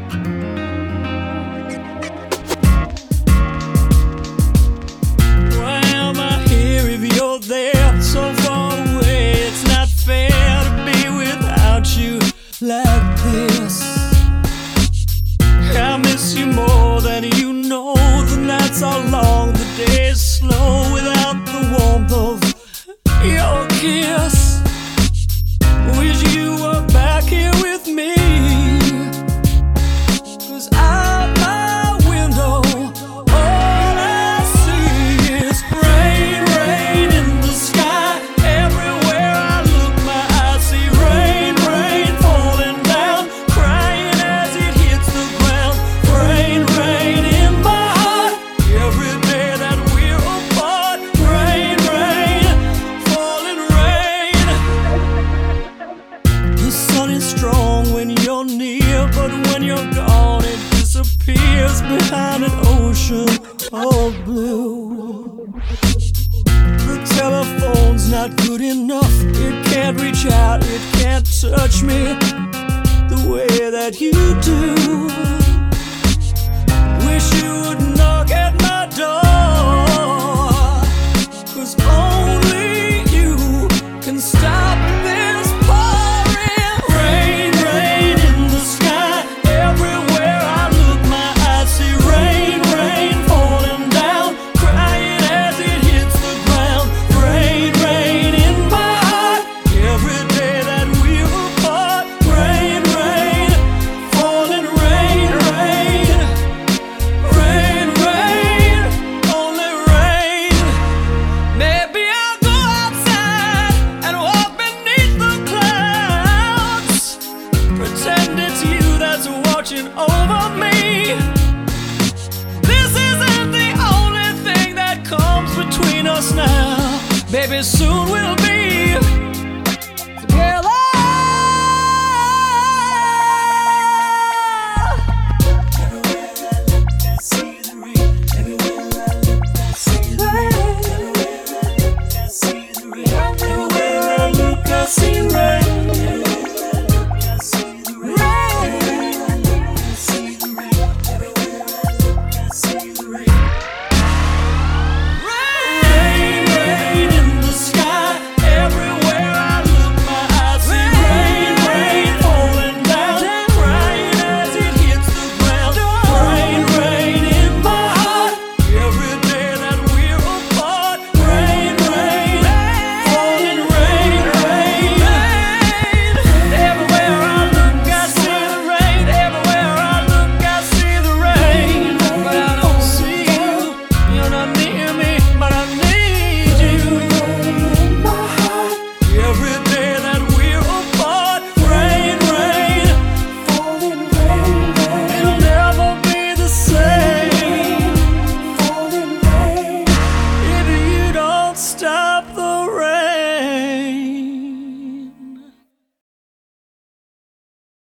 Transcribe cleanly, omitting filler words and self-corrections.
Why am I here if you're there so far away? It's not fair to be without you like this. I miss you more than you know. The nights are long, the days slow without the warmth of your kiss. Wish you were back here with me, 'cause out my window all I see is rain, rain in the sky. Everywhere I look, my eyes see rain, rain falling down, crying as it hits the ground. Rain, rain in my heart, every day that we're apart. Rain, rain, falling rain. The sun is strong when you're near, but when you're gone it disappears behind an ocean of blue. The telephone's not good enough, it can't reach out, it can't touch me the way that you do. Wish you would knock at my door, 'cause only you can stop this pouring. Rain, rain in the sky. Everywhere I look, my eyes see rain, rain falling down, crying as it hits the ground. Rain, rain in my heart, every day that we're apart. Rain, rain, falling rain, rain. Rain, rain, only rain. Maybe I'll go outside and walk beneath the clouds, pretend it's you that's watching over me. This isn't the only thing that comes between us now. Baby, soon we'll be